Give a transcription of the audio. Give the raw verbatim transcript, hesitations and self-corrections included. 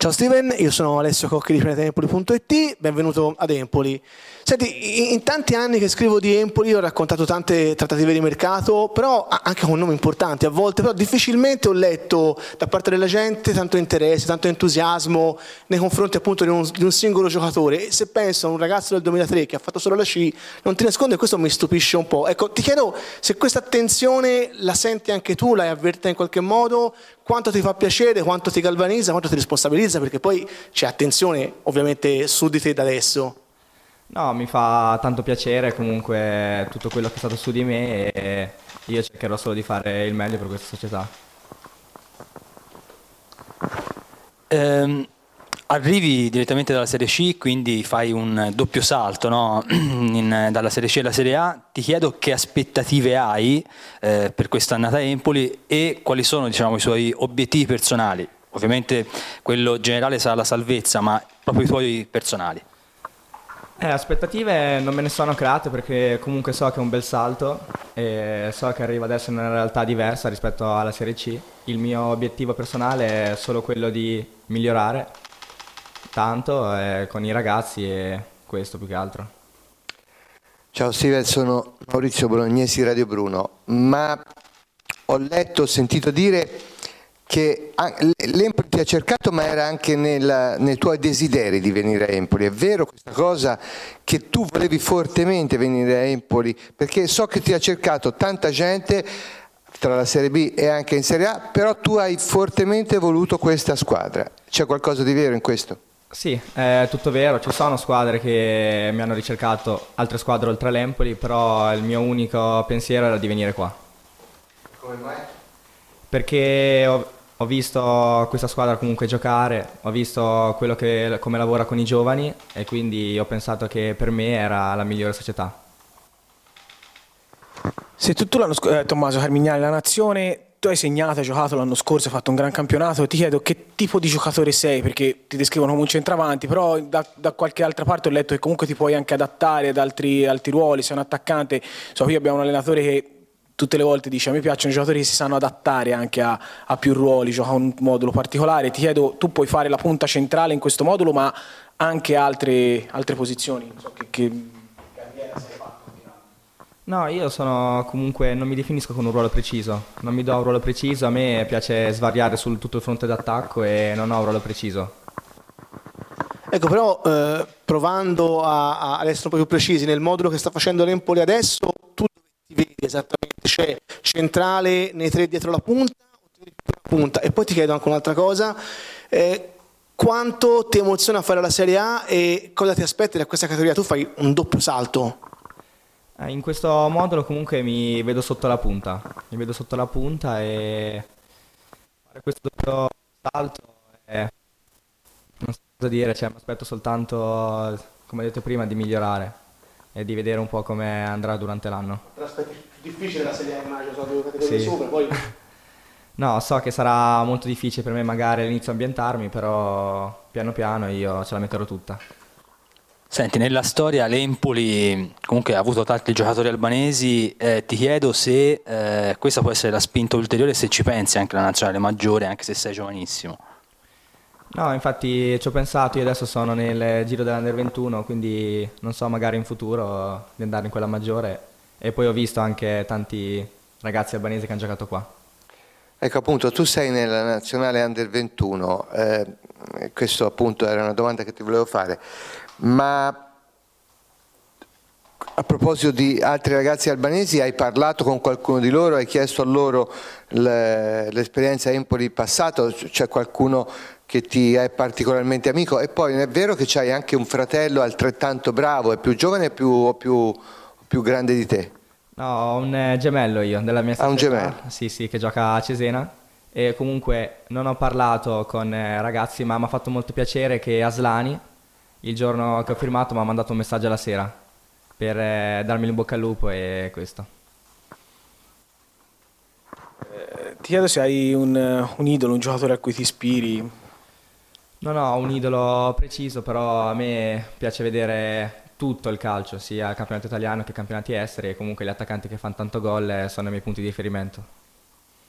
Ciao Steven, io sono Alessio Cocchi di planetempoli punto it, benvenuto ad Empoli. Senti, in tanti anni che scrivo di Empoli ho raccontato tante trattative di mercato, però anche con nomi importanti a volte, però difficilmente ho letto da parte della gente tanto interesse, tanto entusiasmo nei confronti appunto di un, di un singolo giocatore. E se penso a un ragazzo del duemilatré che ha fatto solo la C, non ti nascondo che questo mi stupisce un po'. Ecco, ti chiedo se questa attenzione la senti anche tu, l'hai avvertita in qualche modo, quanto ti fa piacere, quanto ti galvanizza, quanto ti responsabilizza, perché poi c'è attenzione ovviamente su di te da adesso. No, mi fa tanto piacere comunque tutto quello che è stato su di me e io cercherò solo di fare il meglio per questa società. Ehm, arrivi direttamente dalla Serie C, quindi fai un doppio salto, no? In- dalla Serie C alla Serie A. Ti chiedo che aspettative hai eh, per quest'annata a Empoli e quali sono, diciamo, i suoi obiettivi personali. Ovviamente quello generale sarà la salvezza, ma proprio i tuoi personali. Eh, aspettative non me ne sono create perché comunque so che è un bel salto e so che arrivo adesso in una realtà diversa rispetto alla Serie C. Il mio obiettivo personale è solo quello di migliorare tanto eh, con i ragazzi e questo più che altro. Ciao Steven, sono Maurizio Bolognesi, Radio Bruno, ma ho letto, ho sentito dire che l'Empoli ti ha cercato ma era anche nel, nei tuoi desideri di venire a Empoli. È vero questa cosa, che tu volevi fortemente venire a Empoli? Perché so che ti ha cercato tanta gente tra la Serie B e anche in Serie A, però tu hai fortemente voluto questa squadra. C'è qualcosa di vero in questo? Sì, è tutto vero, ci sono squadre che mi hanno ricercato, altre squadre oltre all'Empoli, però il mio unico pensiero era di venire qua. Come mai? Perché ho, ho visto questa squadra comunque giocare, ho visto quello che, come lavora con i giovani e quindi ho pensato che per me era la migliore società. Se tu, tu l'anno scorso, eh, Tommaso Carmignani, la Nazione, tu hai segnato, hai giocato l'anno scorso, hai fatto un gran campionato, ti chiedo che tipo di giocatore sei, perché ti descrivono come un centravanti, però da, da qualche altra parte ho letto che comunque ti puoi anche adattare ad altri, altri ruoli, sei un attaccante. So, qui abbiamo un allenatore che tutte le volte dice: a me piacciono i giocatori che si sanno adattare anche a, a più ruoli, gioca un modulo particolare. Ti chiedo, tu puoi fare la punta centrale in questo modulo, ma anche altre, altre posizioni? Non so che, che carriera sei fatto. No, io sono comunque, non mi definisco con un ruolo preciso, non mi do un ruolo preciso, a me piace svariare su tutto il fronte d'attacco e non ho un ruolo preciso. Ecco, però eh, provando a, a ad essere un po' più precisi, nel modulo che sta facendo l'Empoli adesso, tu dove ti vedi esattamente? C'è centrale nei tre dietro la punta o ti vedi più la punta? E poi ti chiedo anche un'altra cosa, eh, quanto ti emoziona fare la Serie A e cosa ti aspetti da questa categoria? Tu fai un doppio salto. Eh, In questo modulo comunque mi vedo sotto la punta, mi vedo sotto la punta e fare questo doppio salto è... non so cosa dire, cioè mi aspetto soltanto, come detto prima, di migliorare e di vedere un po' come andrà durante l'anno. Te l'aspetti più difficile la Serie A, immagino, sono due categorie Sì. sopra, poi... No, so che sarà molto difficile per me magari all'inizio ambientarmi, però piano piano io ce la metterò tutta. Senti, nella storia l'Empoli comunque ha avuto tanti giocatori albanesi, eh, ti chiedo se eh, questa può essere la spinta ulteriore, se ci pensi anche alla nazionale maggiore, anche se sei giovanissimo. No, infatti ci ho pensato, io adesso sono nel giro dell'Under ventuno, quindi non so, magari in futuro di andare in quella maggiore e poi ho visto anche tanti ragazzi albanesi che hanno giocato qua. Ecco, appunto, tu sei nella nazionale Under ventuno, eh, questo appunto era una domanda che ti volevo fare, ma a proposito di altri ragazzi albanesi, hai parlato con qualcuno di loro, hai chiesto a loro le- l'esperienza Empoli passato, c'è qualcuno che ti è particolarmente amico? E poi è vero che c'hai anche un fratello altrettanto bravo, è più giovane o più, o più, o più grande di te? No, ho un eh, gemello io, della mia Ah, un stessa età. gemello. Sì, sì, che gioca a Cesena e comunque non ho parlato con eh, ragazzi, ma mi ha fatto molto piacere che Aslani, il giorno che ho firmato, mi ha mandato un messaggio alla sera per eh, darmi il bocca al lupo e questo. Ti chiedo se hai un, un idolo, un giocatore a cui ti ispiri. Non ho un idolo preciso, però a me piace vedere tutto il calcio, sia il campionato italiano che i campionati esteri e comunque gli attaccanti che fanno tanto gol eh, sono i miei punti di riferimento.